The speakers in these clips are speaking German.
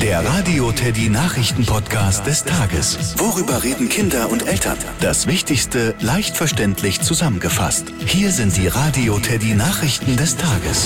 Der Radio Teddy Nachrichten-Podcast des Tages. Worüber reden Kinder und Eltern? Das Wichtigste leicht verständlich zusammengefasst. Hier sind die Radio Teddy Nachrichten des Tages.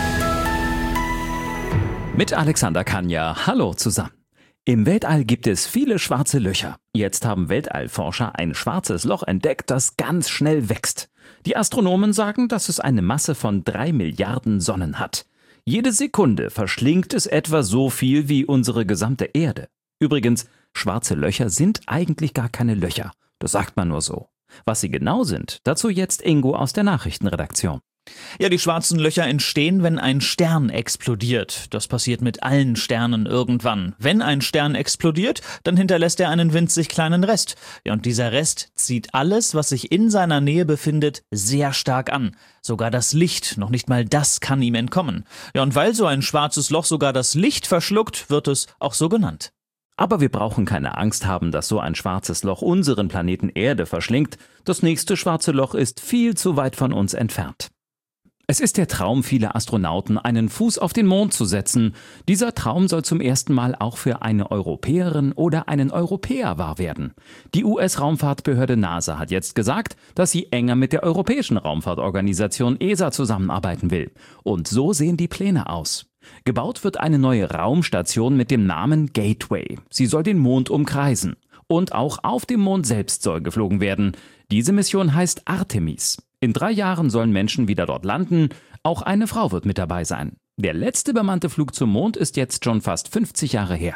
Mit Alexander Kania. Hallo zusammen. Im Weltall gibt es viele schwarze Löcher. Jetzt haben Weltallforscher ein schwarzes Loch entdeckt, das ganz schnell wächst. Die Astronomen sagen, dass es eine Masse von 3 Milliarden Sonnen hat. Jede Sekunde verschlingt es etwa so viel wie unsere gesamte Erde. Übrigens, schwarze Löcher sind eigentlich gar keine Löcher. Das sagt man nur so. Was sie genau sind, dazu jetzt Ingo aus der Nachrichtenredaktion. Ja, die schwarzen Löcher entstehen, wenn ein Stern explodiert. Das passiert mit allen Sternen irgendwann. Wenn ein Stern explodiert, dann hinterlässt er einen winzig kleinen Rest. Ja, und dieser Rest zieht alles, was sich in seiner Nähe befindet, sehr stark an. Sogar das Licht, noch nicht mal das kann ihm entkommen. Ja, und weil so ein schwarzes Loch sogar das Licht verschluckt, wird es auch so genannt. Aber wir brauchen keine Angst haben, dass so ein schwarzes Loch unseren Planeten Erde verschlingt. Das nächste schwarze Loch ist viel zu weit von uns entfernt. Es ist der Traum vieler Astronauten, einen Fuß auf den Mond zu setzen. Dieser Traum soll zum ersten Mal auch für eine Europäerin oder einen Europäer wahr werden. Die US-Raumfahrtbehörde NASA hat jetzt gesagt, dass sie enger mit der Europäischen Raumfahrtorganisation ESA zusammenarbeiten will. Und so sehen die Pläne aus. Gebaut wird eine neue Raumstation mit dem Namen Gateway. Sie soll den Mond umkreisen. Und auch auf dem Mond selbst soll geflogen werden. Diese Mission heißt Artemis. In 3 Jahren sollen Menschen wieder dort landen. Auch eine Frau wird mit dabei sein. Der letzte bemannte Flug zum Mond ist jetzt schon fast 50 Jahre her.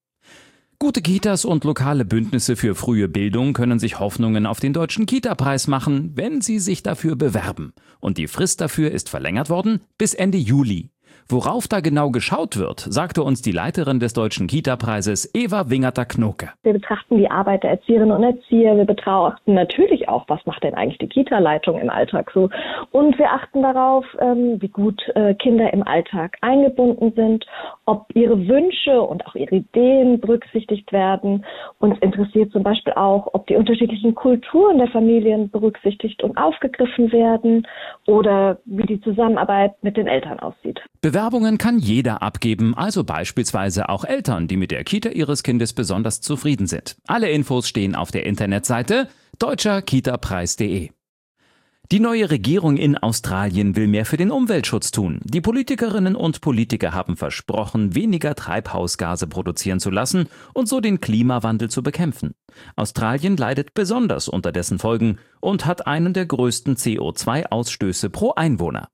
Gute Kitas und lokale Bündnisse für frühe Bildung können sich Hoffnungen auf den Deutschen Kita-Preis machen, wenn sie sich dafür bewerben. Und die Frist dafür ist verlängert worden bis Ende Juli. Worauf da genau geschaut wird, sagte uns die Leiterin des Deutschen Kita-Preises, Eva Wingerter-Knoke. Wir betrachten die Arbeit der Erzieherinnen und Erzieher. Wir betrachten natürlich auch, was macht denn eigentlich die Kita-Leitung im Alltag so. Und wir achten darauf, wie gut Kinder im Alltag eingebunden sind, ob ihre Wünsche und auch ihre Ideen berücksichtigt werden. Uns interessiert zum Beispiel auch, ob die unterschiedlichen Kulturen der Familien berücksichtigt und aufgegriffen werden oder wie die Zusammenarbeit mit den Eltern aussieht. Bewerbungen kann jeder abgeben, also beispielsweise auch Eltern, die mit der Kita ihres Kindes besonders zufrieden sind. Alle Infos stehen auf der Internetseite deutscherkitapreis.de. Die neue Regierung in Australien will mehr für den Umweltschutz tun. Die Politikerinnen und Politiker haben versprochen, weniger Treibhausgase produzieren zu lassen und so den Klimawandel zu bekämpfen. Australien leidet besonders unter dessen Folgen und hat einen der größten CO2-Ausstöße pro Einwohner.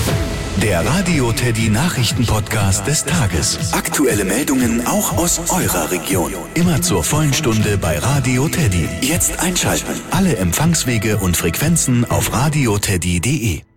Der Radio Teddy Nachrichten-Podcast des Tages. Aktuelle Meldungen auch aus eurer Region. Immer zur vollen Stunde bei Radio Teddy. Jetzt einschalten. Alle Empfangswege und Frequenzen auf radioteddy.de.